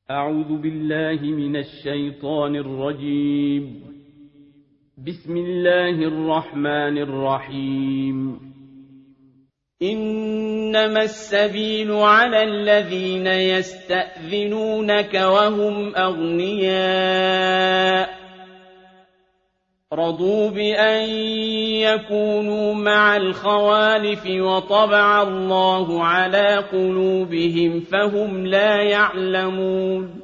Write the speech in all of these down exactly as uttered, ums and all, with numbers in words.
أعوذ بالله من الشيطان الرجيم. بسم الله الرحمن الرحيم. إنما السبيل على الذين يستأذنونك وهم أغنياء رضوا بأن يكونوا مع الخوالف وطبع الله على قلوبهم فهم لا يعلمون.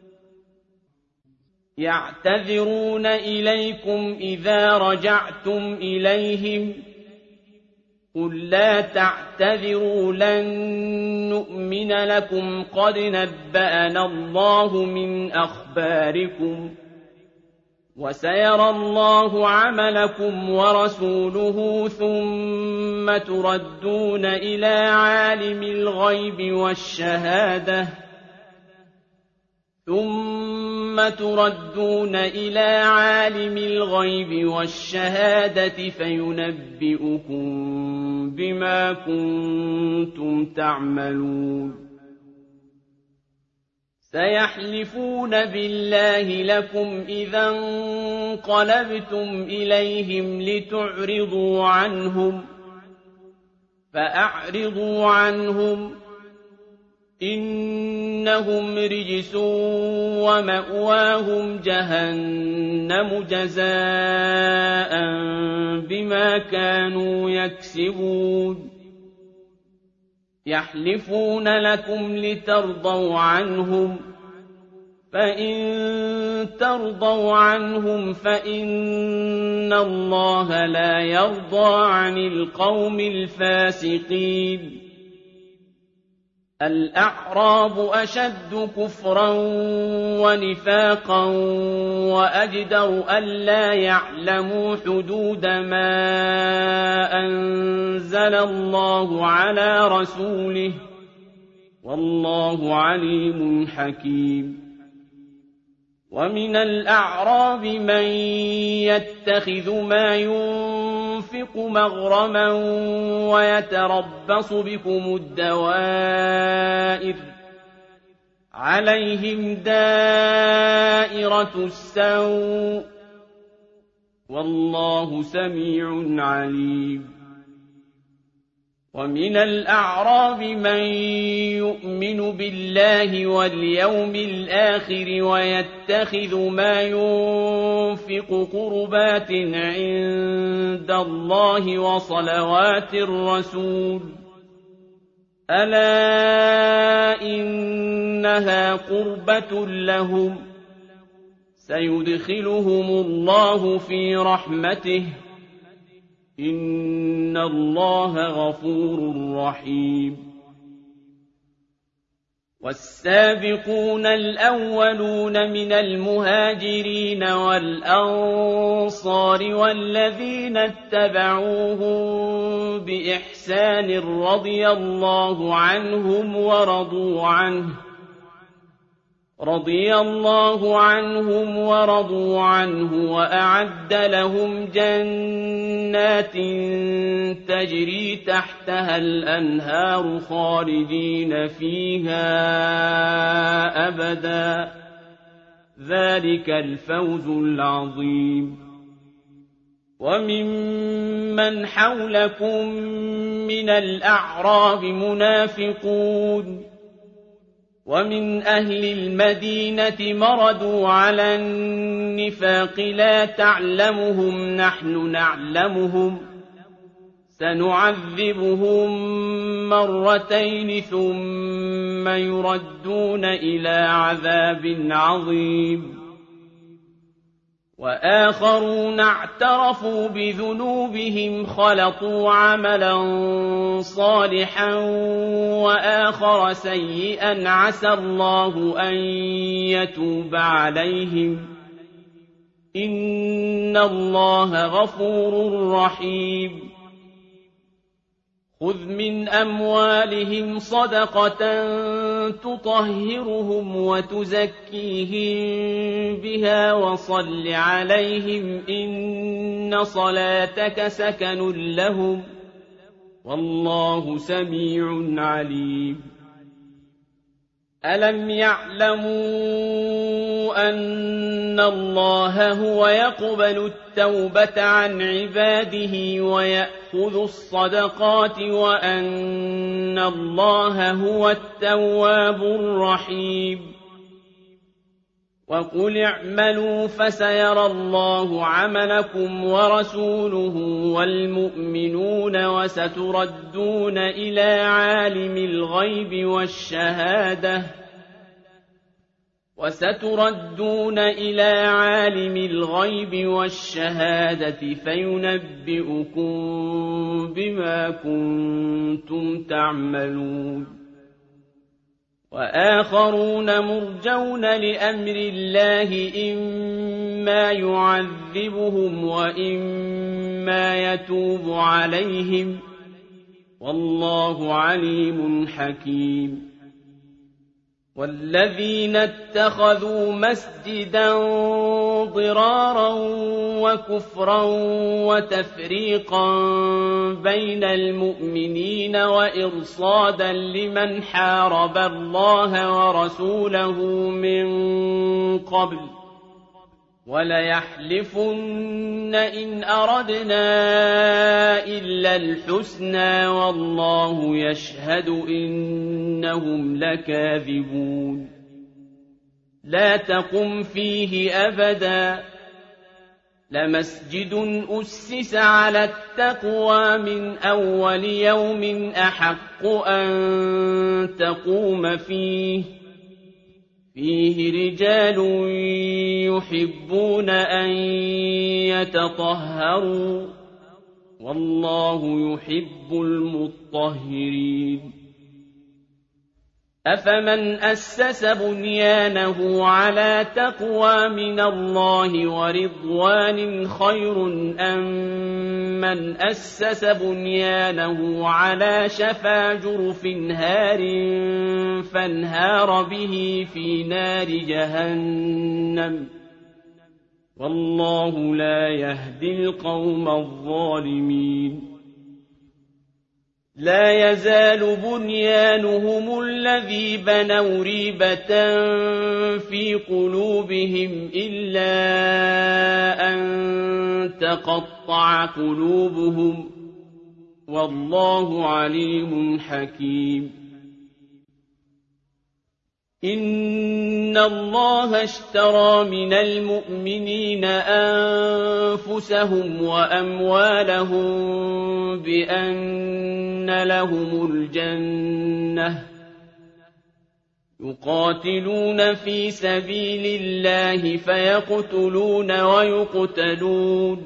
يعتذرون إليكم إذا رجعتم إليهم قل لا تعتذروا لن نؤمن لكم قد نبأنا الله من أخباركم وسيرى الله عملكم ورسوله ثم تردون إلى عالم الغيب والشهادة ثم تردون إلى عالم الغيب والشهادة فينبئكم بما كنتم تعملون. سيحلفون بالله لكم إذا انقلبتم إليهم لتعرضوا عنهم فأعرضوا عنهم إنهم رجس ومأواهم جهنم جزاء بما كانوا يكسبون. يحلفون لكم لترضوا عنهم فإن ترضوا عنهم فإن الله لا يرضى عن القوم الفاسقين. الأعراب أشد كفرا ونفاقا وأجدر ألا يعلموا حدود ما أنزل الله على رسوله والله عليم حكيم. ومن الأعراب من يتخذ ما ينفق مغرما ويتربص بكم الدوائر عليهم دائرة السوء والله سميع عليم. ومن الأعراب من يؤمن بالله واليوم الآخر ويتخذ ما ينفق قربات عند الله وصلوات الرسول ألا إنها قربة لهم سيدخلهم الله في رحمته إن الله غفور رحيم. والسابقون الأولون من المهاجرين والأنصار والذين اتبعوهم بإحسان رضي الله عنهم ورضوا عنه رضي الله عنهم ورضوا عنه وأعد لهم جنات تجري تحتها الأنهار خالدين فيها أبدا ذلك الفوز العظيم. وممن حولكم من الأعراب منافقون ومن أهل المدينة مردوا على النفاق لا تعلمهم نحن نعلمهم سنعذبهم مرتين ثم يردون إلى عذاب عظيم. وآخرون اعترفوا بذنوبهم خلطوا عملا صالحا وآخر سيئا عسى الله أن يتوب عليهم إن الله غفور رحيم. خذ من أموالهم صدقة تطهرهم وتزكيهم بها وصل عليهم إن صلاتك سكن لهم والله سميع عليم. ألم يعلموا أن الله هو يقبل التوبة عن عباده ويأخذ الصدقات وأن الله هو التواب الرحيم وقل اعملوا فسيرى الله عملكم ورسوله والمؤمنون وستردون إلى عالم الغيب والشهادة وستردون إلى عالم الغيب والشهادة فينبئكم بما كنتم تعملون وآخرون مرجون لأمر الله إما يعذبهم وإما يتوب عليهم والله عليم حكيم والذين اتخذوا مسجدا ضرارا وكفرا وتفريقا بين المؤمنين وإرصادا لمن حارب الله ورسوله من قبل وليحلفن إن أردنا إلا الحسنى والله يشهد إنهم لكاذبون لا تقم فيه أبدا لمسجد أسس على التقوى من أول يوم أحق أن تقوم فيه فيه رجال يحبون أن يتطهروا والله يحب المطهرين أفمن أسس بنيانه على تقوى من الله ورضوان خير أم من أسس بنيانه على شفا جرف هار فانهار به في نار جهنم والله لا يهدي القوم الظالمين لا يزال بنيانهم الذي بنوا ريبة في قلوبهم إلا أن تقطع قلوبهم والله عليم حكيم إن الله اشترى من المؤمنين أنفسهم وأموالهم بأن لهم الجنة يقاتلون في سبيل الله فيقتلون ويقتلون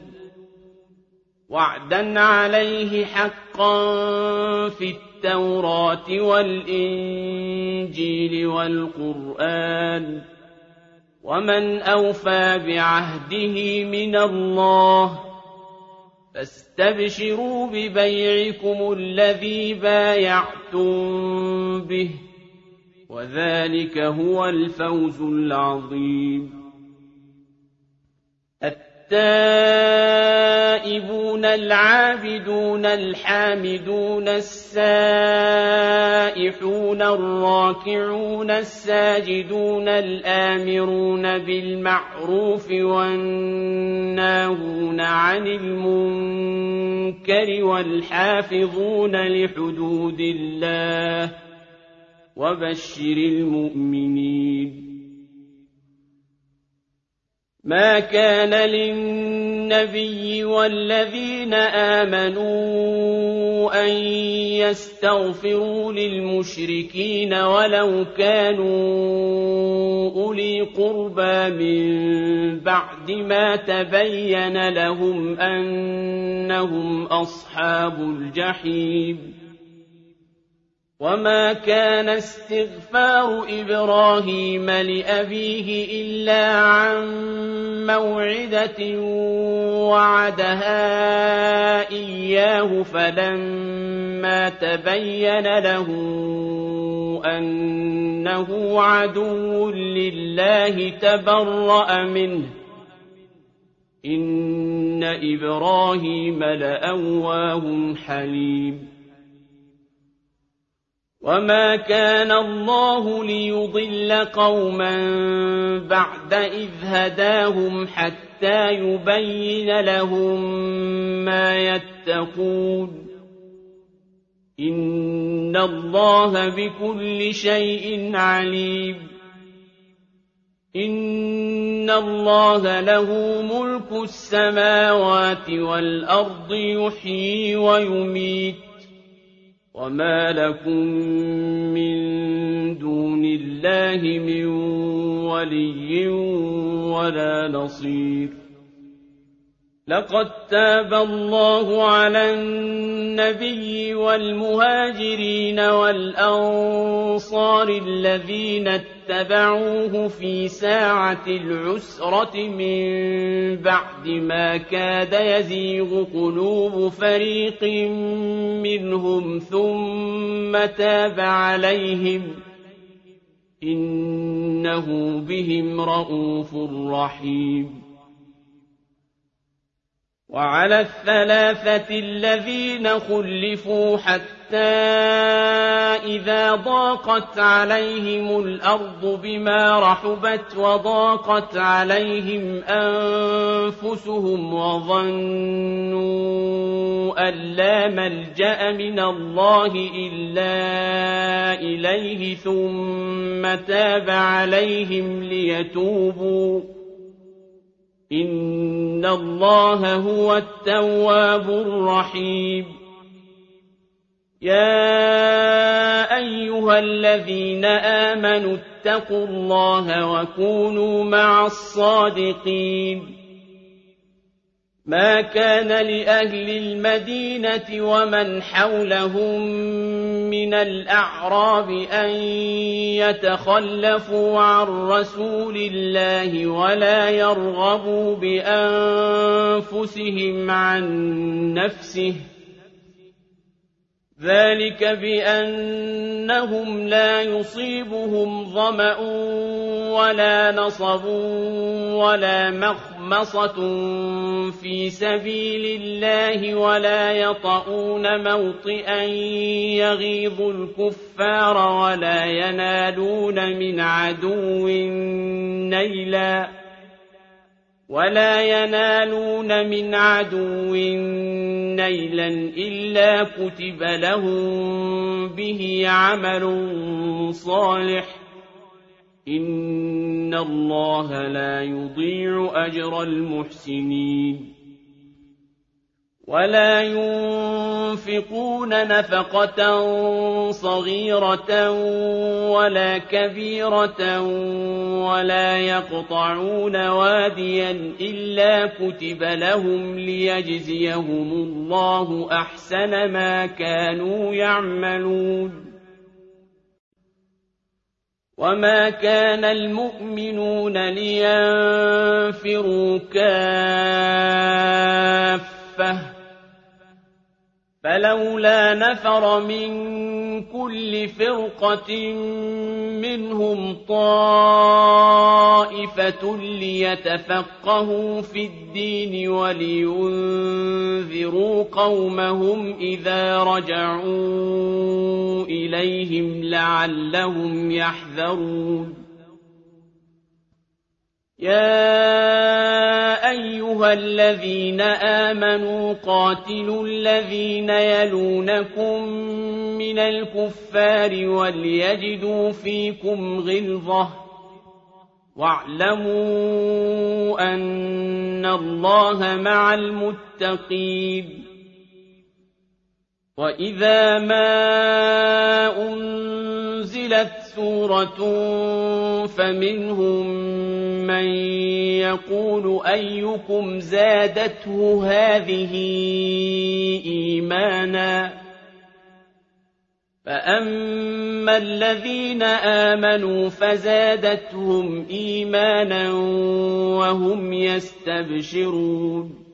وعدا عليه حقا في التوراة والإنجيل والقرآن ومن أوفى بعهده من الله فاستبشروا ببيعكم الذي بايعتم به وذلك هو الفوز العظيم التائبون العابدون الحامدون السائحون الراكعون الساجدون الآمرون بالمعروف والناهون عن المنكر والحافظون لحدود الله وبشر المؤمنين ما كان للنبي والذين آمنوا أن يستغفروا للمشركين ولو كانوا أولي قربى من بعد ما تبين لهم أنهم أصحاب الجحيم وما كان استغفار إبراهيم لأبيه إلا عن موعدة وعدها إياه فلما تبين له أنه عدو لله تبرأ منه إن إبراهيم لأواه حليم وما كان الله ليضل قوما بعد إذ هداهم حتى يبين لهم ما يتقون إن الله بكل شيء عليم إن الله له ملك السماوات والأرض يحيي ويميت وما لكم من دون الله من ولي ولا نصير لقد تاب الله على النبي والمهاجرين والأنصار الذين اتبعوه في ساعة العسرة من بعد ما كاد يزيغ قلوب فريق منهم ثم تاب عليهم إنه بهم رءوف رحيم وعلى الثلاثة الذين خلفوا حتى إذا ضاقت عليهم الأرض بما رحبت وضاقت عليهم أنفسهم وظنوا أن لا ملجأ من الله إلا إليه ثم تاب عليهم ليتوبوا إن الله هو التواب الرحيم يا أيها الذين آمنوا اتقوا الله وكونوا مع الصادقين ما كان لأهل المدينة ومن حولهم من الأعراب أن يتخلفوا عن رسول الله ولا يرغبوا بأنفسهم عن نفسه ذلك بأنهم لا يصيبهم ظمأ ولا نصب ولا مخمصة في سبيل الله ولا يطؤون موطئا يغيظ الكفار ولا ينالون من عدو نيلا ولا ينالون من عدو نيلا إلا كتب لهم به عمل صالح إن الله لا يضيع أجر المحسنين ولا ينفقون نفقة صغيرة ولا كبيرة ولا يقطعون واديا إلا كتب لهم ليجزيهم الله أحسن ما كانوا يعملون وما كان المؤمنون لينفروا كافة فلولا نفر من كل فرقة منهم طائفة ليتفقهوا في الدين ولينذروا قومهم إذا رجعوا إليهم لعلهم يحذرون يا أيها الذين آمنوا قاتلوا الذين يلونكم من الكفار وليجدوا فيكم غلظة واعلموا أن الله مع المتقين وإذا ما أنزلت سورة فمنهم من يقول أيكم زادته هذه إيمانا فأما الذين آمنوا فزادتهم إيمانا وهم يستبشرون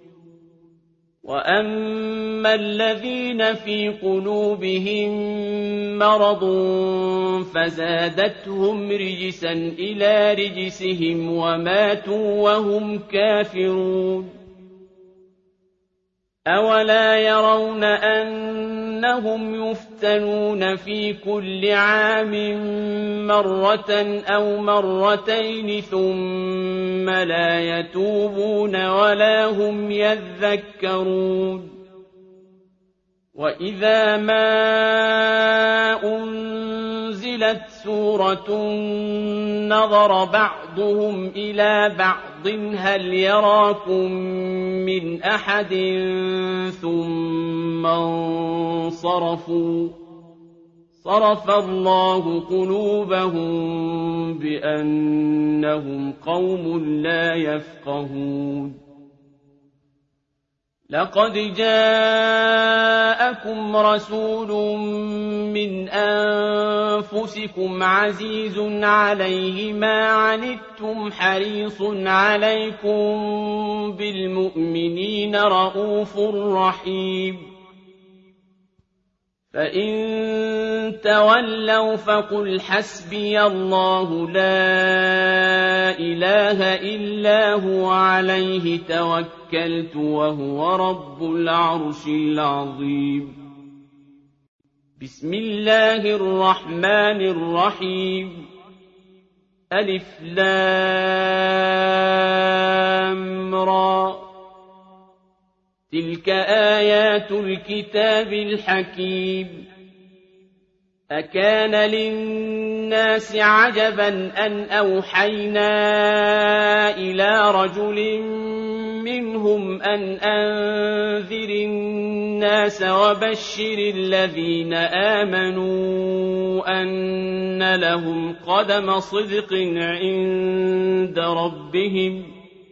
وأما الذين في قلوبهم مرض فزادتهم رجسا إلى رجسهم وماتوا وهم كافرون أَوَلَا يَرَوْنَ أَنَّهُمْ يُفْتَنُونَ فِي كُلِّ عَامٍ مَّرَّةً أَوْ مَرَّتَيْنِ ثُمَّ لَا يَتُوبُونَ وَلَا هُمْ يَذَّكَّرُونَ وَإِذَا مَا أُنزِلَتْ سُورَةٌ نَّظَرَ بَعْضُهُمْ إِلَىٰ بَعْضٍ هَلْ يَرَاكُم مِّنْ أَحَدٍ ثُمَّ انصَرَفُوا صَرَفَ اللَّهُ قُلُوبَهُم بِأَنَّهُمْ قَوْمٌ لَّا يَفْقَهُونَ لَقَدْ جَاءَكُمْ رَسُولٌ مِّنْ أَنفُسِكُمْ عَزِيزٌ عَلَيْهِ مَا عَنِتُّمْ حَرِيصٌ عَلَيْكُم بِالْمُؤْمِنِينَ رَءُوفٌ رَّحِيمٌ فَإِن تَوَلَّوْا فَقُلْ حَسْبِيَ اللَّهُ لَا إِلَٰهَ إِلَّا هُوَ عَلَيْهِ تَوَكَّلْتُ وَهُوَ رَبُّ الْعَرْشِ الْعَظِيمِ بسم الله الرحمن الرحيم ألف لام را تلك آيات الكتاب الحكيم أكان للناس عجبا أن أوحينا إلى رجل منهم أن أنذر الناس وبشر الذين آمنوا أن لهم قدم صدق عند ربهم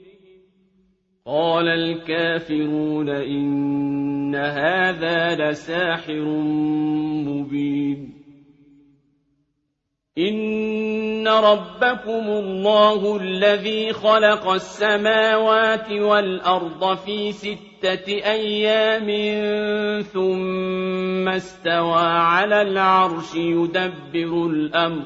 قال الكافرون إن هذا لساحر مبين إن ربكم الله الذي خلق السماوات والأرض في ستة أيام ثم استوى على العرش يدبر الأمر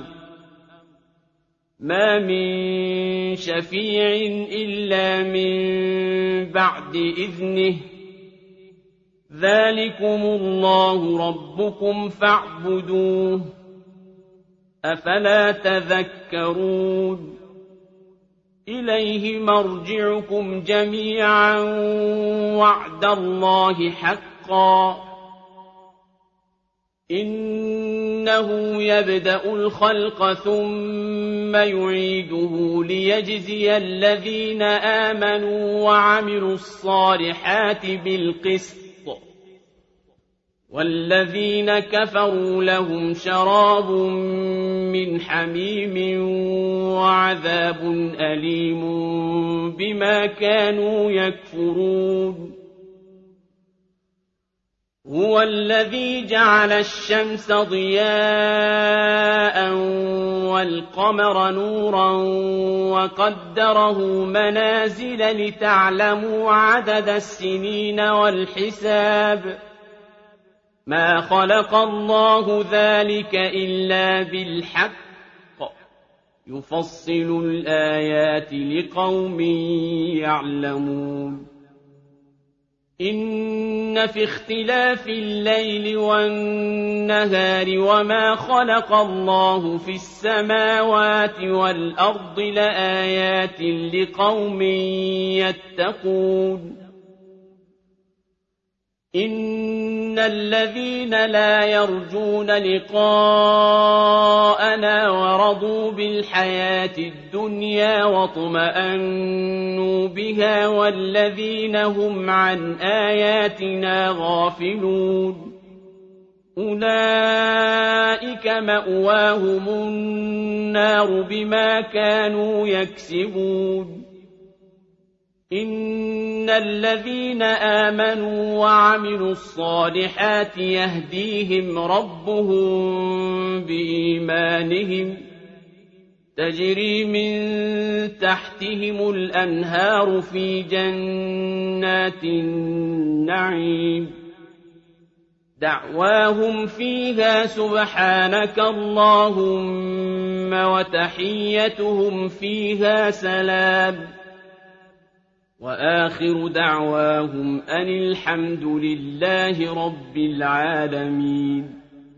ما من شفيع إلا من بعد إذنه ذلكم الله ربكم فاعبدوه أفلا تذكرون إليه مرجعكم جميعا وعد الله حقا إنه يبدأ الخلق ثم يعيده ليجزي الذين آمنوا وعملوا الصالحات بالقسط والذين كفروا لهم شراب من حميم وعذاب أليم بما كانوا يكفرون هو الذي جعل الشمس ضياء والقمر نورا وقدره منازل لتعلموا عدد السنين والحساب ما خلق الله ذلك إلا بالحق يفصل الآيات لقوم يعلمون إن في اختلاف الليل والنهار وما خلق الله في السماوات والأرض لآيات لقوم يتقون إن الذين لا يرجون لقاءنا ورضوا بالحياة الدنيا واطمأنوا بها والذين هم عن آياتنا غافلون أولئك مأواهم النار بما كانوا يكسبون إن الذين آمنوا وعملوا الصالحات يهديهم ربهم بإيمانهم تجري من تحتهم الأنهار في جنات النعيم دعواهم فيها سبحانك اللهم وتحيتهم فيها سلام وآخر دعواهم أن الحمد لله رب العالمين.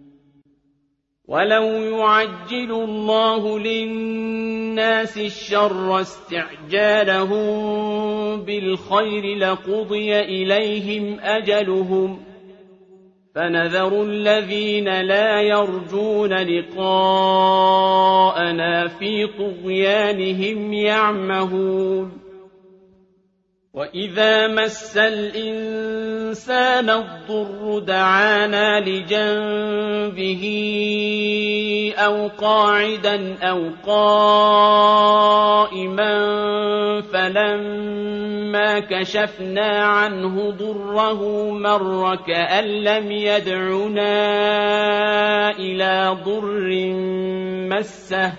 ولو يعجل الله للناس الشر استعجالهم بالخير لقضي إليهم أجلهم فنذر الذين لا يرجون لقاءنا في طغيانهم يعمهون. وإذا مس الإنسان الضر دعانا لجنبه أو قاعدا أو قائما فلما كشفنا عنه ضره مر كأن لم يدعنا إلى ضر مسه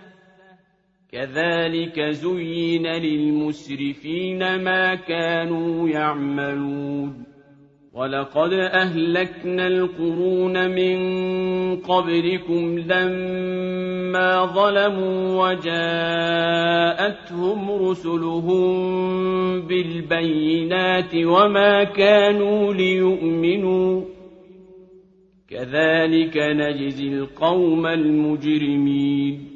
كذلك زين للمسرفين ما كانوا يعملون. ولقد أهلكنا القرون من قبلكم لما ظلموا وجاءتهم رسلهم بالبينات وما كانوا ليؤمنوا كذلك نجزي القوم المجرمين.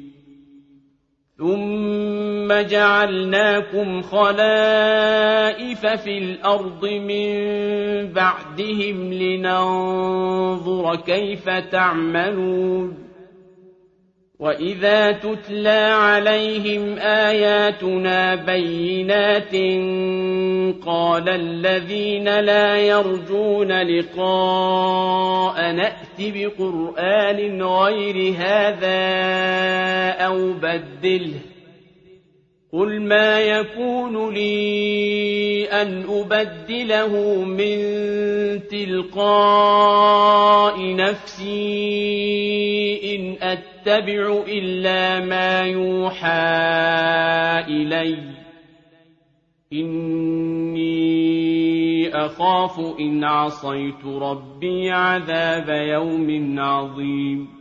ثم جعلناكم خلائف في الأرض من بعدهم لننظر كيف تعملون. وإذا تتلى عليهم آياتنا بينات قال الذين لا يرجون لقاء نأت بقرآن غير هذا أو بدله قل ما يكون لي أن أبدله من تلقاء نفسي إن أتبع إلا ما يوحى إلي إني أخاف إن عصيت ربي عذاب يوم عظيم.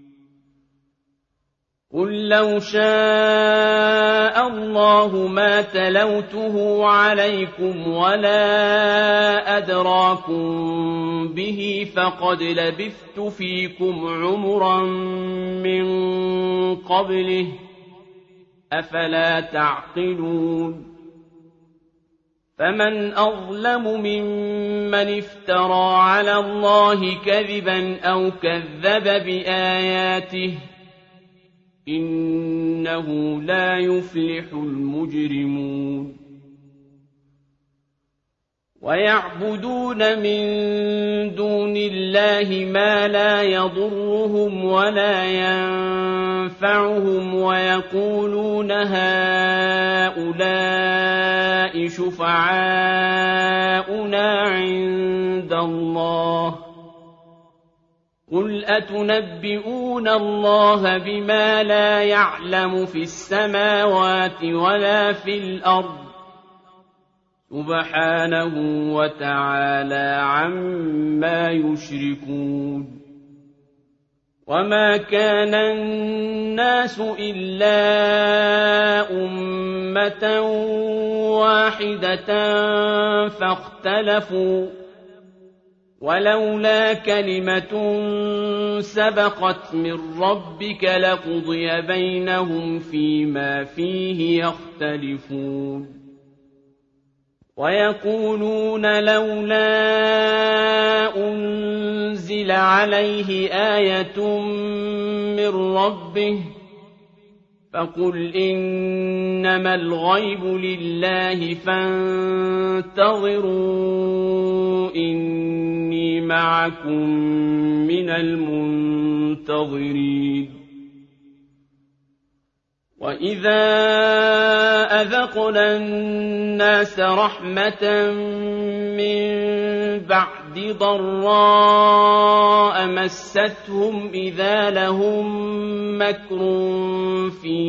قل لو شاء الله ما تلوته عليكم ولا أدراكم به فقد لبثت فيكم عمرا من قبله أفلا تعقلون. فمن أظلم ممن افترى على الله كذبا أو كذب بآياته إنه لا يفلح المجرمون. ويعبدون من دون الله ما لا يضرهم ولا ينفعهم ويقولون هؤلاء شفعاؤنا عند الله قل أتنبئون الله بما لا يعلم في السماوات ولا في الأرض سبحانه وتعالى عما يشركون. وما كان الناس إلا أمة واحدة فاختلفوا ولولا كلمة سبقت من ربك لقضي بينهم فيما فيه يختلفون. ويقولون لولا أنزل عليه آية من ربه فقل إنما الغيب لله فانتظروا إني معكم من المنتظرين. وإذا أذقنا الناس رحمة من بعد ضراء مستهم إذا لهم مكر في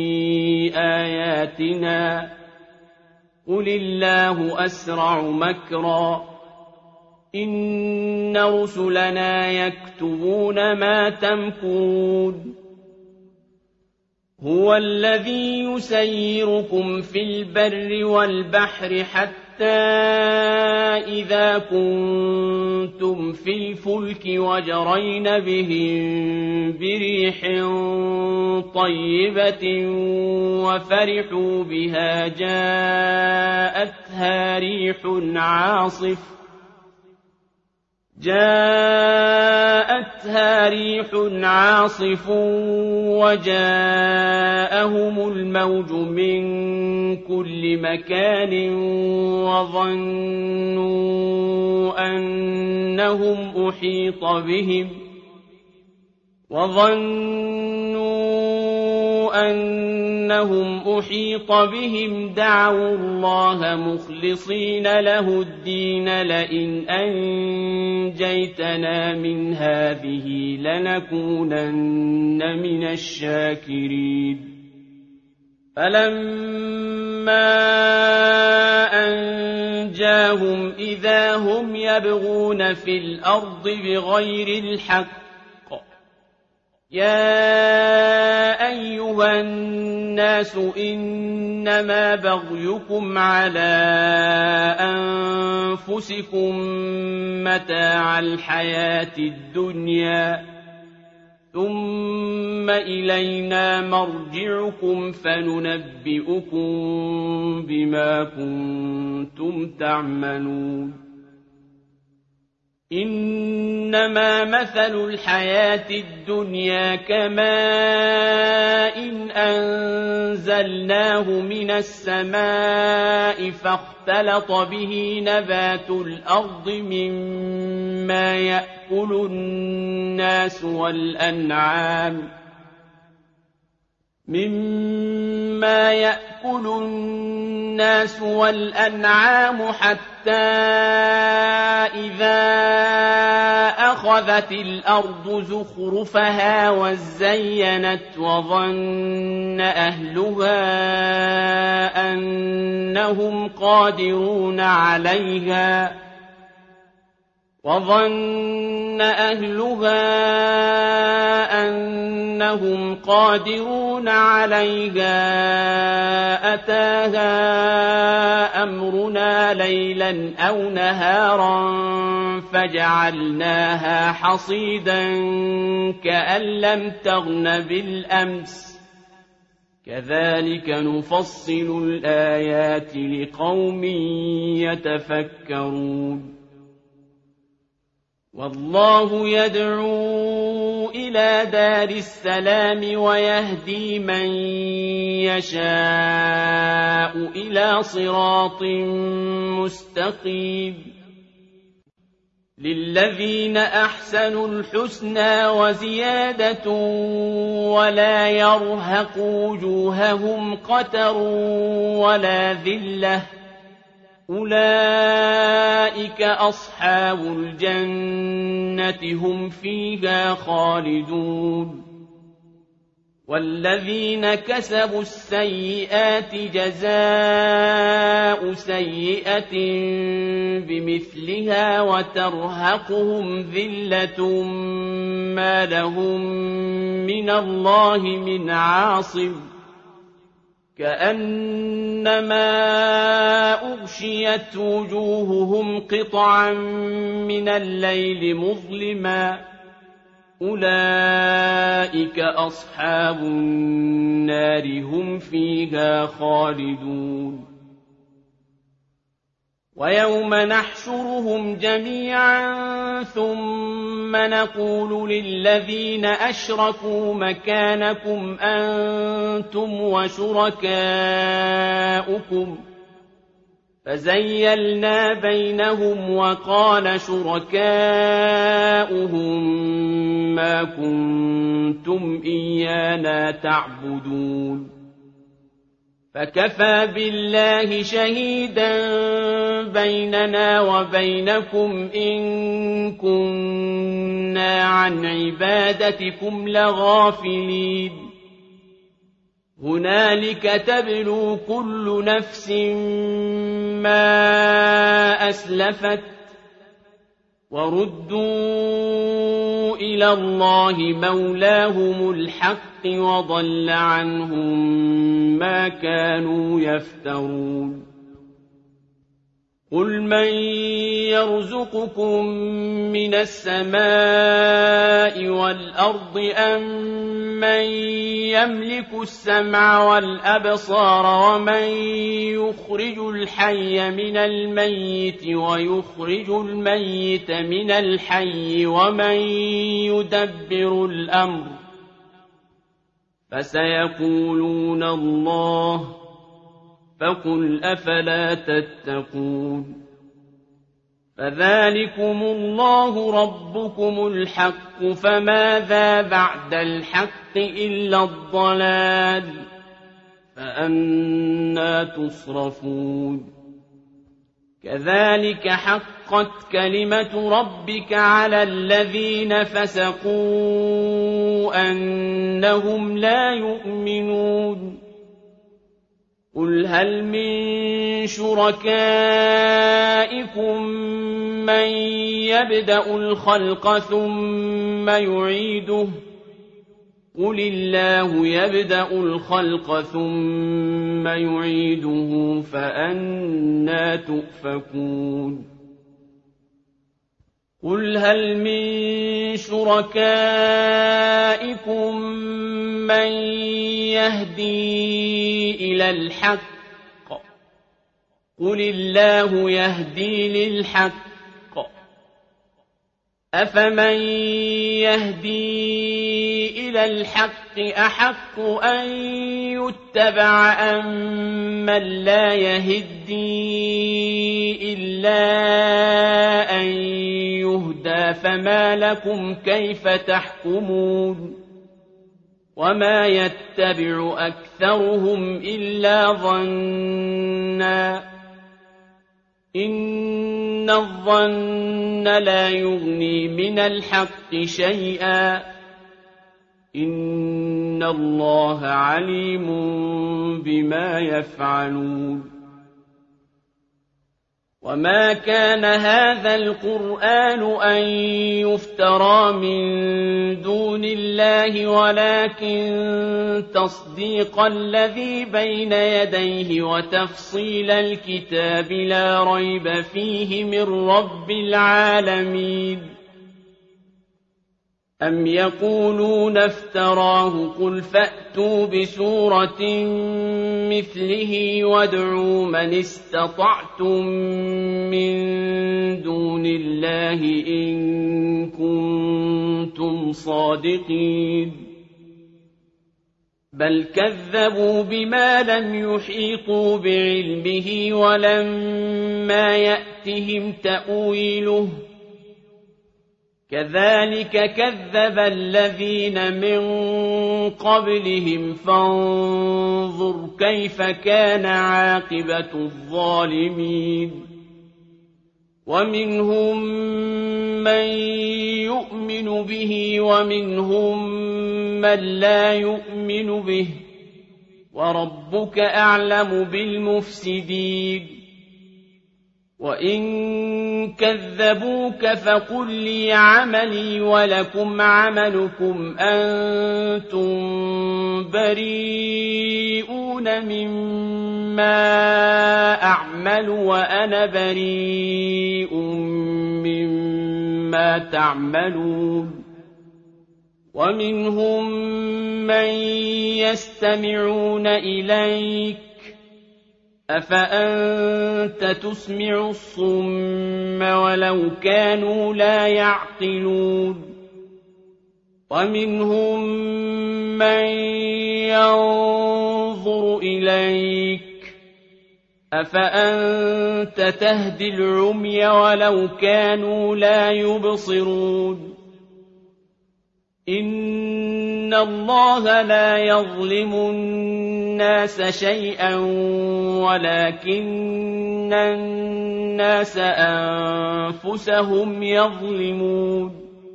آياتنا قل الله أسرع مكرا إن رسلنا يكتبون ما تمكرون. هو الذي يسيركم في البر والبحر حتى إذا كنتم في الفلك وجرين بهم بريح طيبة وفرحوا بها جاءتها ريح عاصف جاءتها ريح عاصف وجاءهم الموج من كل مكان وظنوا أنهم أحيط بهم وظنوا أنهم أحيط بهم دعوا الله مخلصين له الدين لئن أنجيتنا من هذه لنكونن من الشاكرين فلما أنجاهم إذا هم يبغون في الأرض بغير الحق يا أيها الناس إنما بغيكم على أنفسكم متاع الحياة الدنيا ثم إلينا مرجعكم فننبئكم بما كنتم تعملون إنما مثل الحياة الدنيا كماء إن أنزلناه من السماء فاختلط به نبات الأرض مما يأكل الناس والأنعام مما يأكل الناس والأنعام حتى إذا أخذت الأرض زخرفها وزينت وظن أهلها أنهم قادرون عليها وظن أهلها أنهم قادرون عليها أتاها أمرنا ليلا أو نهارا فجعلناها حصيدا كأن لم تغن بالأمس كذلك نفصل الآيات لقوم يتفكرون والله يدعو إلى دار السلام ويهدي من يشاء إلى صراط مستقيم للذين أحسنوا الحسنى وزيادة ولا يرهق وجوههم قتر ولا ذلة أولئك أصحاب الجنة هم فيها خالدون والذين كسبوا السيئات جزاء سيئة بمثلها وترهقهم ذلة ما لهم من الله من عاصم كأنما أغشيت وجوههم قطعا من الليل مظلما أولئك أصحاب النار هم فيها خالدون ويوم نحشرهم جميعا ثم نقول للذين أشركوا مكانكم أنتم وشركاؤكم فزيلنا بينهم وقال شركاؤهم ما كنتم إيانا تعبدون فكفى بالله شهيدا بيننا وبينكم إن كنا عن عبادتكم لغافلين هنالك تبلو كل نفس ما أسلفت وردوا إلى الله مولاهم الحق وضل عنهم ما كانوا يفترون قل من يرزقكم من السماء والأرض أم من يملك السمع والأبصار ومن يخرج الحي من الميت ويخرج الميت من الحي ومن يدبر الأمر فسيقولون الله فقل أفلا تتقون فذلكم الله ربكم الحق فماذا بعد الحق إلا الضلال فأنى تصرفون كذلك حقت كلمة ربك على الذين فسقوا أنهم لا يؤمنون قل هل من شركائكم من يبدأ الخلق ثم يعيده قل الله يبدأ الخلق ثم يعيده فأنى تؤفكون قل هل من شركائكم من يهدي إلى الحق قل الله يهدي للحق أفمن يهدي إلى الحق أحق أن يتبع أم من لا يهدي إلا أن يهدى فما لكم كيف تحكمون وما يتبع أكثرهم إلا ظنا إن الظن لا يغني من الحق شيئا إن الله عليم بما يفعلون وما كان هذا القرآن أن يفترى من دون الله ولكن تصديق الذي بين يديه وتفصيل الكتاب لا ريب فيه من رب العالمين أم يقولون افتراه قل فأتوا بسورة مثله وادعوا من استطعتم من دون الله إن كنتم صادقين بل كذبوا بما لم يحيطوا بعلمه ولما يأتهم تأويله كذلك كذب الذين من قبلهم فانظر كيف كان عاقبة الظالمين ومنهم من يؤمن به ومنهم من لا يؤمن به وربك أعلم بالمفسدين وإن كذبوك فقل لي عملي ولكم عملكم أنتم بريئون مما أعمل وأنا بريء مما تعملون ومنهم من يستمعون إليك أفأنت تسمع الصم ولو كانوا لا يعقلون ومنهم من ينظر إليك أفأنت تهدي العمي ولو كانوا لا يبصرون إن الله لا يظلم الناس شيئا ولكن الناس أنفسهم يظلمون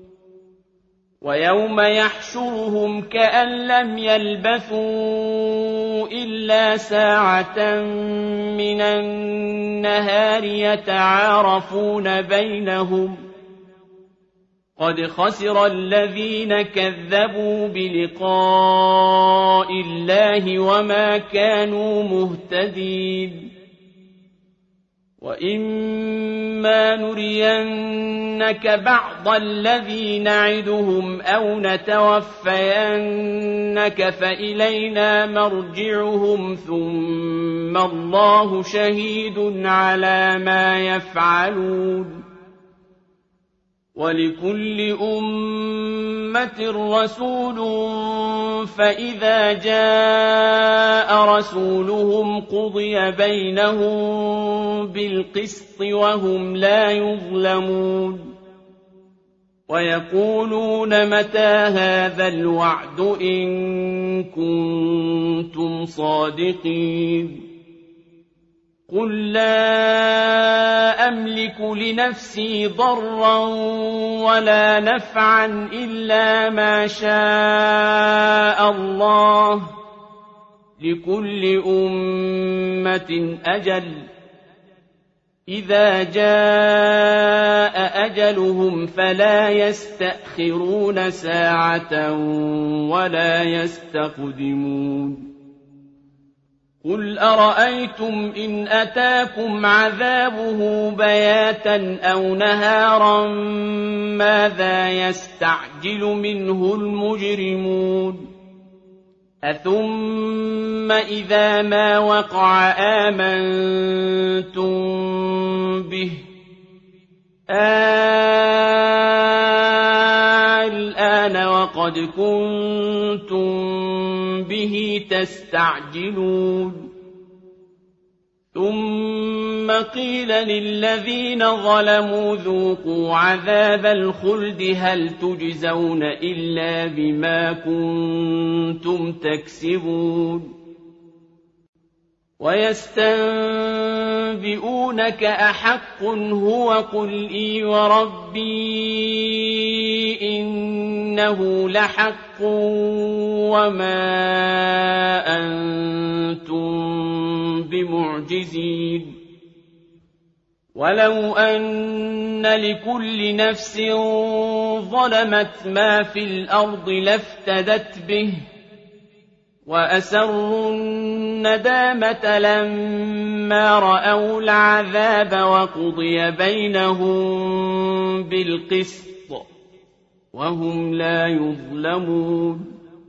ويوم يحشرهم كأن لم يلبثوا إلا ساعة من النهار يتعارفون بينهم قد خسر الذين كذبوا بلقاء الله وما كانوا مهتدين وإما نرينك بعض الذي نعدهم أو نتوفينك فإلينا مرجعهم ثم الله شهيد على ما يفعلون ولكل أمة رسول فإذا جاء رسولهم قضي بينهم بالقسط وهم لا يظلمون ويقولون متى هذا الوعد إن كنتم صادقين قل لا أملك لنفسي ضرا ولا نفعا إلا ما شاء الله لكل أمة أجل إذا جاء أجلهم فلا يستأخرون ساعة ولا يستقدمون قل أرأيتم إن أتاكم عذابه بياتا أو نهارا ماذا يستعجل منه المجرمون أثم إذا ما وقع آمنتم به الآن وقد كنتم به تستعجلون ثم قيل للذين ظلموا ذوقوا عذاب الخلد هل تجزون إلا بما كنتم تكسبون ويستنبئونك أحق هو قل إي وربي إنه لحق وما أنتم بمعجزين ولو أن لكل نفس ظلمت ما في الأرض لافتدت به وأسروا الندامة لما رأوا العذاب وقضي بينهم بالقسط وهم لا يظلمون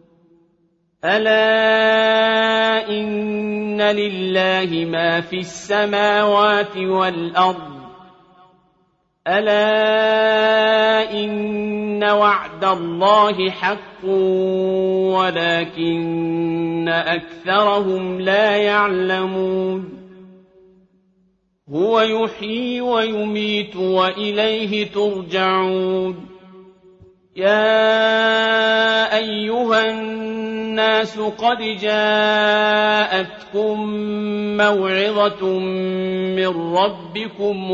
ألا إن لله ما في السماوات والأرض ألا إن وعد الله حق ولكن أكثرهم لا يعلمون هو يحيي ويميت وإليه ترجعون يا أيها الناس قد جاءتكم موعظة من ربكم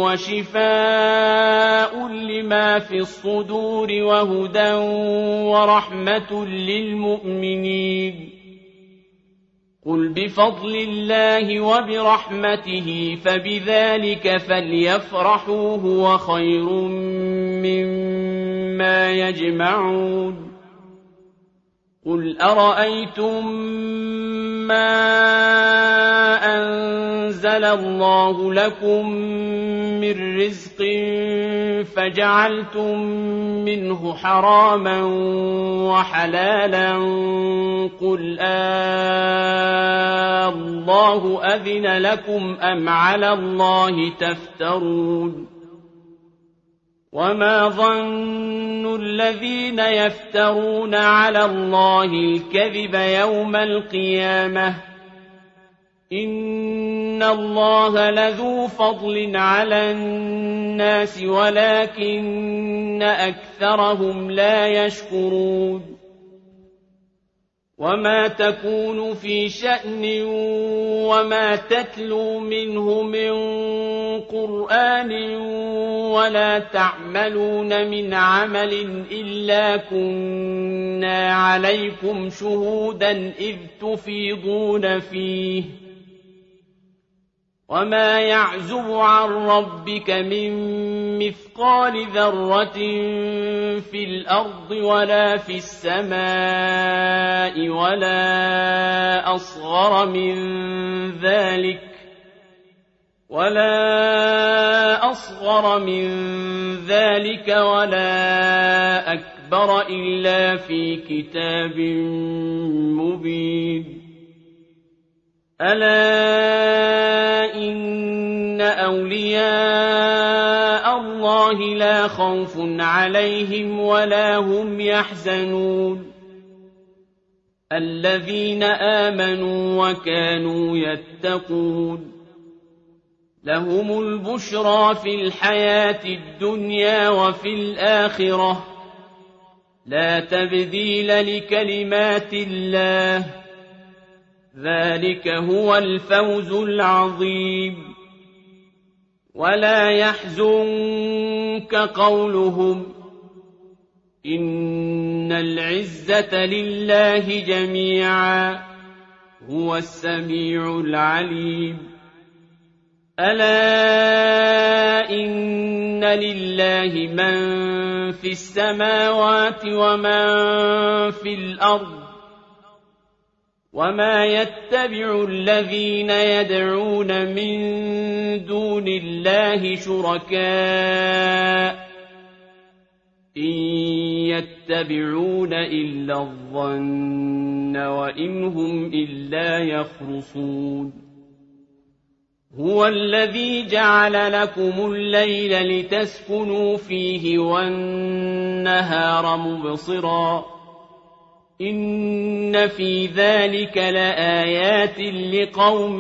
وشفاء لما في الصدور وهدى ورحمة للمؤمنين قل بفضل الله وبرحمته فبذلك فليفرحوا هو خير مما يجمعون قل أرأيتم ما أنزل الله لكم من رزق فجعلتم منه حراما وحلالا قل آه الله أذن لكم أم على الله تفترون وما ظن الذين يفترون على الله الكذب يوم القيامة إن الله لذو فضل على الناس ولكن أكثرهم لا يشكرون وما تكون في شأن وما تتلو منه من قرآن ولا تعملون من عمل إلا كنا عليكم شهودا إذ تفيضون فيه وما يعزب عن ربك من مثقال ذرة في الأرض ولا في السماء ولا أصغر من ذلك ولا أصغر من ذلك ولا أكبر إلا في كتاب مبين ألا إن أولياء الله لا خوف عليهم ولا هم يحزنون الذين آمنوا وكانوا يتقون لهم البشرى في الحياة الدنيا وفي الآخرة لا تبديل لكلمات الله ذلك هو الفوز العظيم ولا يحزنك قولهم إن العزة لله جميعا هو السميع العليم ألا إن لله من في السماوات ومن في الأرض وما يتبع الذين يدعون من دون الله شركاء إن يتبعون إلا الظن وإن هم إلا يخرصون هو الذي جعل لكم الليل لتسكنوا فيه والنهار مبصرا إن في ذلك لآيات لقوم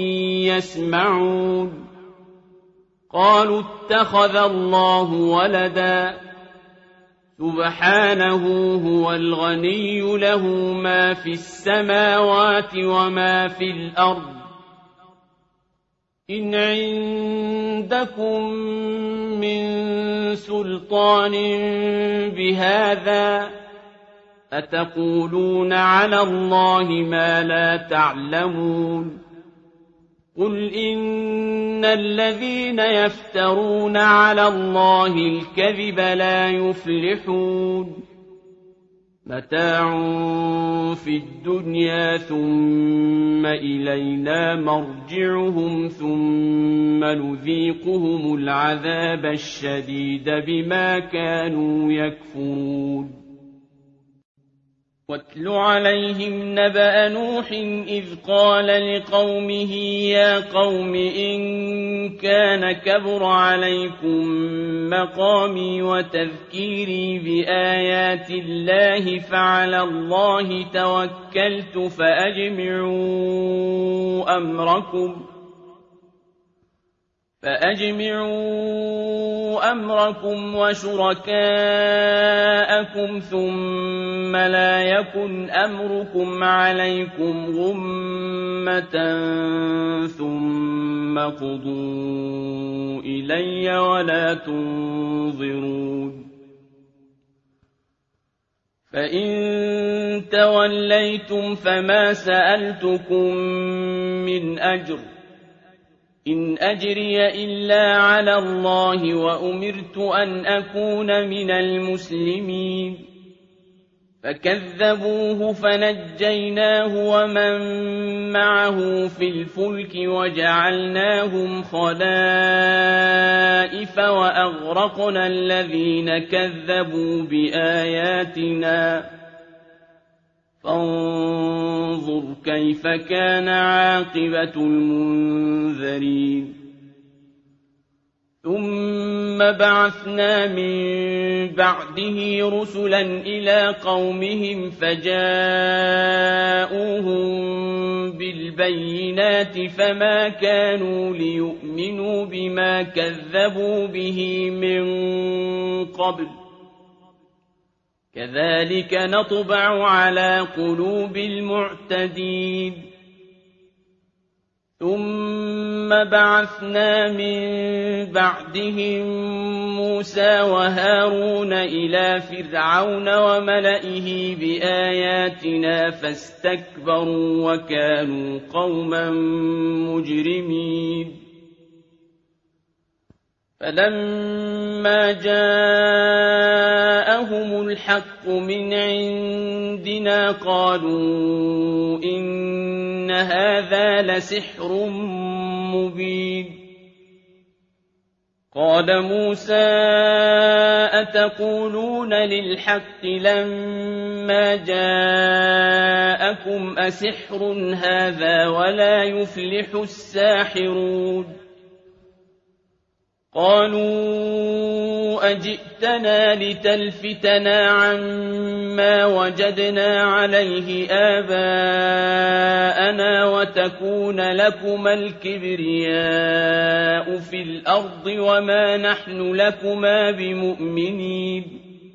يسمعون قالوا اتخذ الله ولدا سبحانه هو الغني له ما في السماوات وما في الأرض إن عندكم من سلطان بهذا أتقولون على الله ما لا تعلمون قل إن الذين يفترون على الله الكذب لا يفلحون متاع في الدنيا ثم إلينا مرجعهم ثم نذيقهم العذاب الشديد بما كانوا يكفرون واتل عليهم نبأ نوح إذ قال لقومه يا قوم إن كان كبر عليكم مقامي وتذكيري بآيات الله فعلى الله توكلت فأجمعوا أمركم فأجمعوا أمركم وشركاءكم ثم لا يكن أمركم عليكم غمة ثم قضوا إلي ولا تنظرون فإن توليتم فما سألتكم من أجر إن أجري إلا على الله وأمرت أن أكون من المسلمين فكذبوه فنجيناه ومن معه في الفلك وجعلناهم خلائف وأغرقنا الذين كذبوا بآياتنا فانظر كيف كان عاقبة المنذرين ثم بعثنا من بعده رسلا إلى قومهم فجاءوهم بالبينات فما كانوا ليؤمنوا بما كذبوا به من قبل كذلك نطبع على قلوب المعتدين ثم بعثنا من بعدهم موسى وهارون إلى فرعون وملئه بآياتنا فاستكبروا وكانوا قوما مجرمين فلما جاءهم الحق من عندنا قالوا إن هذا لسحر مبين قال موسى أتقولون للحق لما جاءكم أسحر هذا ولا يفلح الساحرون قالوا أجئتنا لتلفتنا عما وجدنا عليه آباءنا وتكون لكما الكبرياء في الأرض وما نحن لكما بمؤمنين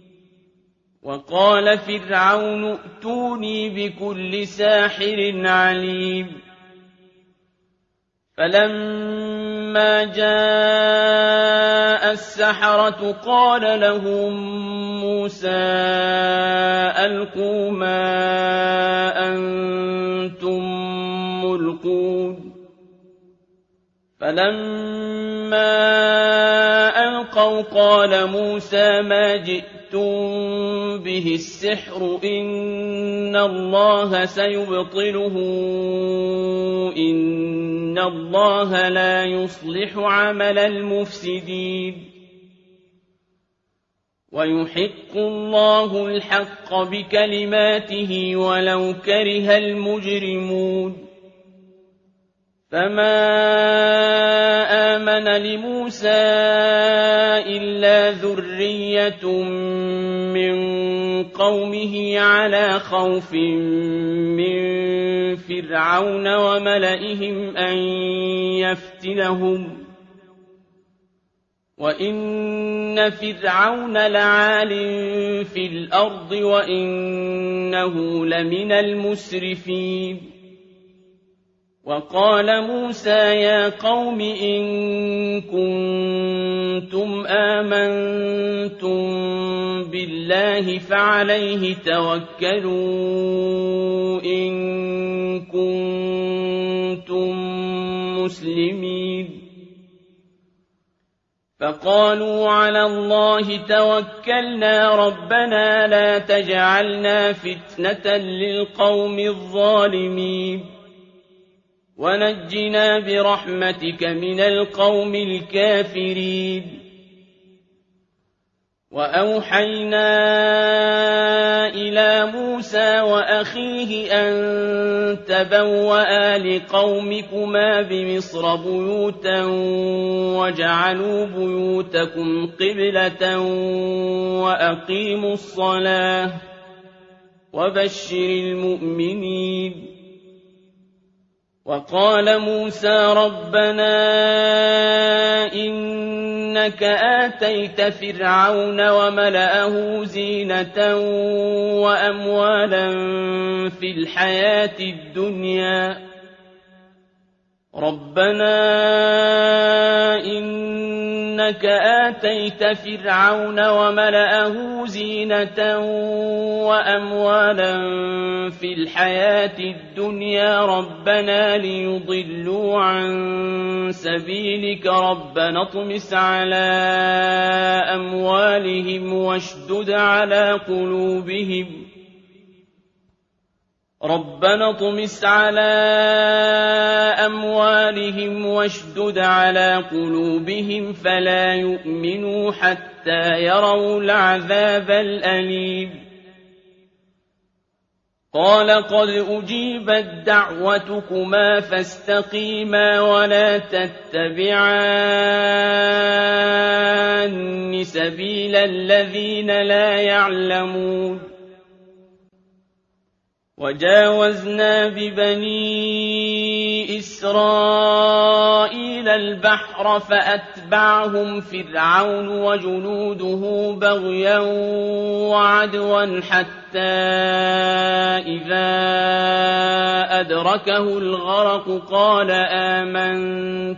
وقال فرعون ائتوني بكل ساحر عليم فلما جاء السحرة قال لهم موسى ألقوا ما أنتم ملقون فلما ألقوا قال موسى ما جئتم به السحر إن الله سيبطله إن الله لا يصلح عمل المفسدين ويحق الله الحق بكلماته ولو كره المجرمون فما آمن لموسى إلا ذرية من قومه على خوف من فرعون وملئهم أن يفتنهم وإن فرعون لعال في الأرض وإنه لمن المسرفين وقال موسى يا قوم إن كنتم آمنتم بالله فعليه توكلوا إن كنتم مسلمين فقالوا على الله توكلنا ربنا لا تجعلنا فتنة للقوم الظالمين ونجنا برحمتك من القوم الكافرين وأوحينا إلى موسى وأخيه أن تبوأ لقومكما بمصر بيوتا وجعلوا بيوتكم قبلة وأقيموا الصلاة وبشر المؤمنين وقال موسى ربنا إنك آتيت فرعون وملأه زينة وأموالا في الحياة الدنيا ربنا إنك آتيت فرعون وملأه زينة وأموالا في الحياة الدنيا ربنا ليضلوا عن سبيلك ربنا اطمس على أموالهم واشدد على قلوبهم ربنا اطمس على أموالهم واشدد على قلوبهم فلا يؤمنوا حتى يروا العذاب الأليم قال قد أجيبت دعوتكما فاستقيما ولا تتبعان سبيل الذين لا يعلمون وجاوزنا ببني إسرائيل البحر فأتبعهم فرعون وجنوده بغيا وعدوا حتى إذا أدركه الغرق قال آمنت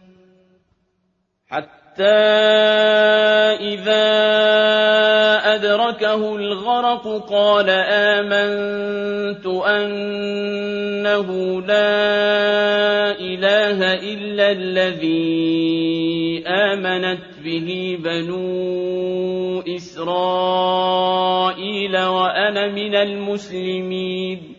حتى إذا أدركه الغرق قال آمنت أنه لا إله إلا الذي آمنت به بنو إسرائيل وأنا من المسلمين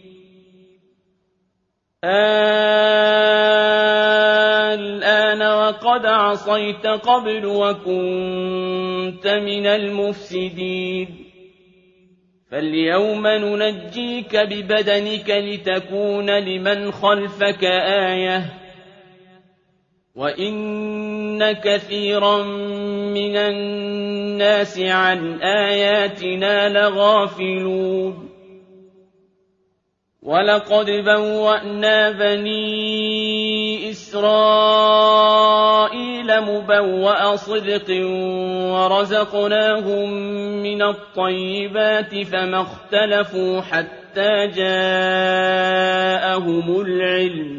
الآن وقد عصيت قبل وكنت من المفسدين فاليوم ننجيك ببدنك لتكون لمن خلفك آية وإن كثيرا من الناس عن آياتنا لغافلون ولقد بوأنا بني إسرائيل مبوأ صدق ورزقناهم من الطيبات فما اختلفوا حتى جاءهم العلم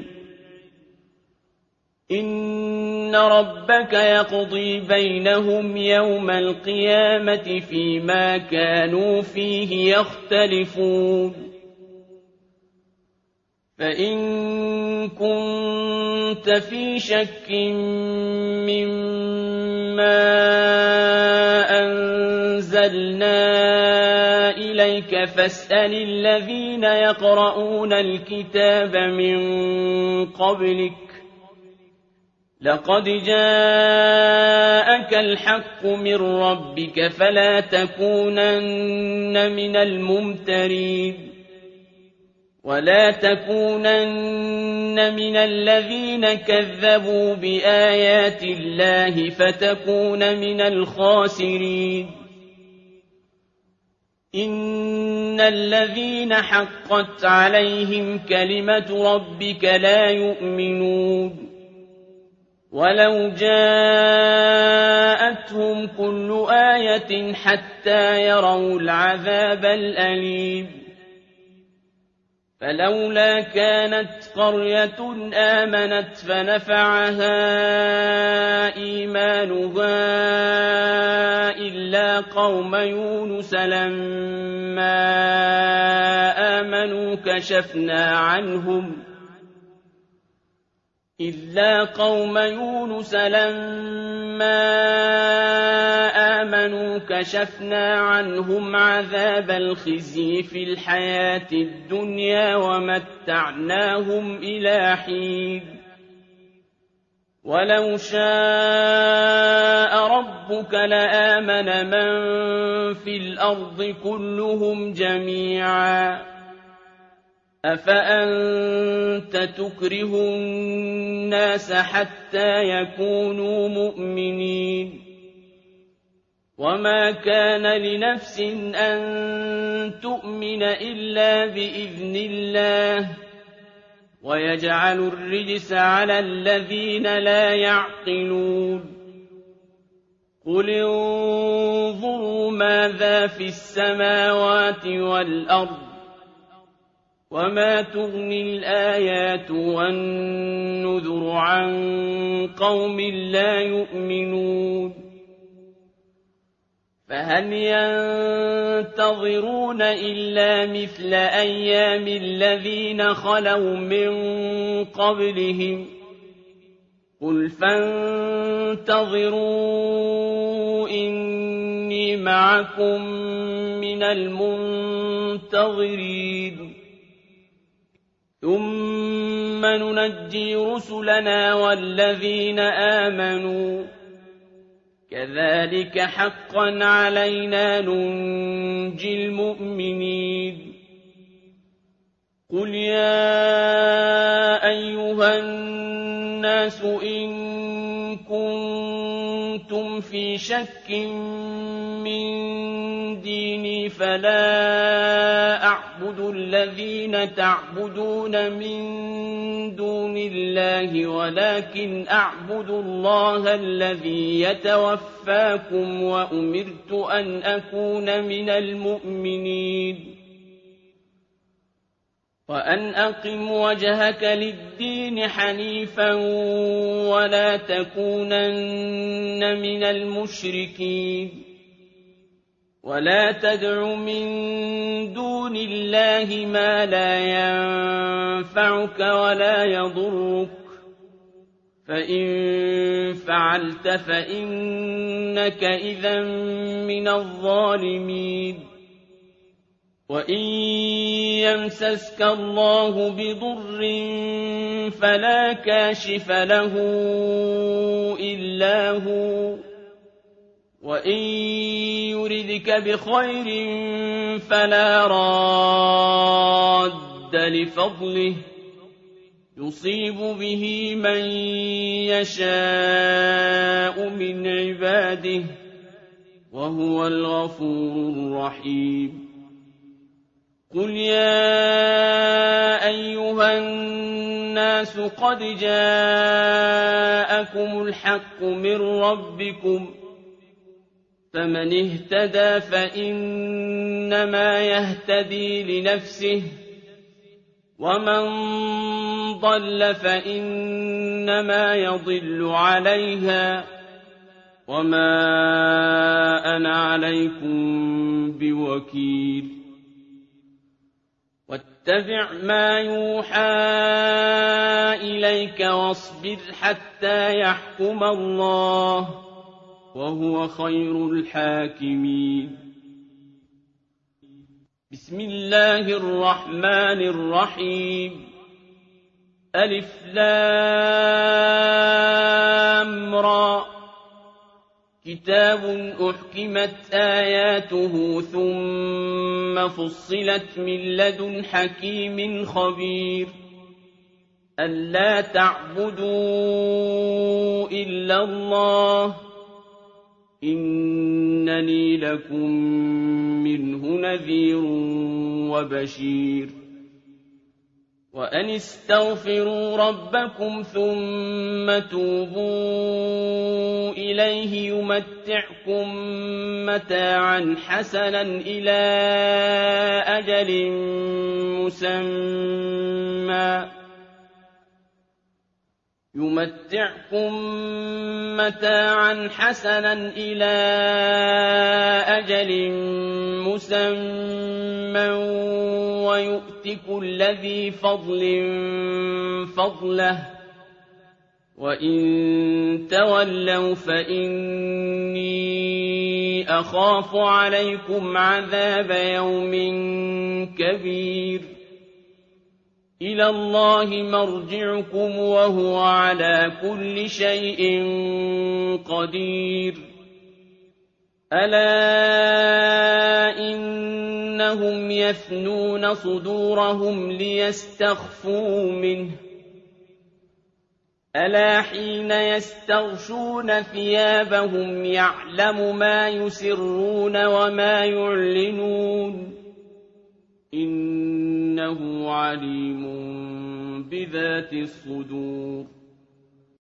إن ربك يقضي بينهم يوم القيامة فيما كانوا فيه يختلفون فإن كنت في شك مما أنزلنا إليك فاسأل الذين يقرؤون الكتاب من قبلك لقد جاءك الحق من ربك فلا تكونن من الممترين ولا تكونن من الذين كذبوا بآيات الله فتكون من الخاسرين إن الذين حقت عليهم كلمة ربك لا يؤمنون ولو جاءتهم كل آية حتى يروا العذاب الأليم فلولا كانت قرية آمنت فنفعها إيمانها إلا قوم يونس لما آمنوا كشفنا عنهم إلا قوم يونس لما آمنوا كشفنا عنهم عذاب الخزي في الحياة الدنيا ومتعناهم إلى حين ولو شاء ربك لآمن من في الأرض كلهم جميعا أفأنت تكره الناس حتى يكونوا مؤمنين وما كان لنفس أن تؤمن إلا بإذن الله ويجعل الرجس على الذين لا يعقلون قل انظروا ماذا في السماوات والأرض وما تغني الآيات والنذر عن قوم لا يؤمنون فهل ينتظرون إلا مثل أيام الذين خلوا من قبلهم قل فانتظروا إني معكم من المنتظرين ثم ننجي رسلنا والذين آمنوا كذلك حقا علينا ننجي المؤمنين قل يا أيها الناس إن كنتم في شك من ديني فلا أعبد الذين تعبدون من دون الله ولكن أعبد الله الذي يتوفاكم وأمرت أن أكون من المؤمنين وأن أقم وجهك للدين حنيفا ولا تكونن من المشركين ولا تدع من دون الله ما لا ينفعك ولا يضرك فإن فعلت فإنك إذا من الظالمين وإن يمسسك الله بضر فلا كاشف له إلا هو وإن يردك بخير فلا راد لفضله يصيب به من يشاء من عباده وهو الغفور الرحيم قل يا أيها الناس قد جاءكم الحق من ربكم فمن اهتدى فإنما يهتدي لنفسه ومن ضل فإنما يضل عليها وما أنا عليكم بوكيل واتبع ما يوحى إليك واصبر حتى يحكم الله وهو خير الحاكمين بسم الله الرحمن الرحيم ألف لام را كتاب أحكمت آياته ثم فصلت من لدن حكيم خبير ألا تعبدوا إلا الله إنني لكم منه نذير وبشير وأن استغفروا ربكم ثم توبوا إليه يمتعكم متاعا حسنا إلى أجل مسمى يمتعكم متاعا حسنا إلى أجل مسمى ويؤت كل ذي فضل فضله وإن تولوا فإني أخاف عليكم عذاب يوم كبير إلى الله مرجعكم وهو على كل شيء قدير ألا إنهم يثنون صدورهم ليستخفوا منه ألا حين يستغشون ثيابهم يعلم ما يسرون وما يعلنون إنه عليم بذات الصدور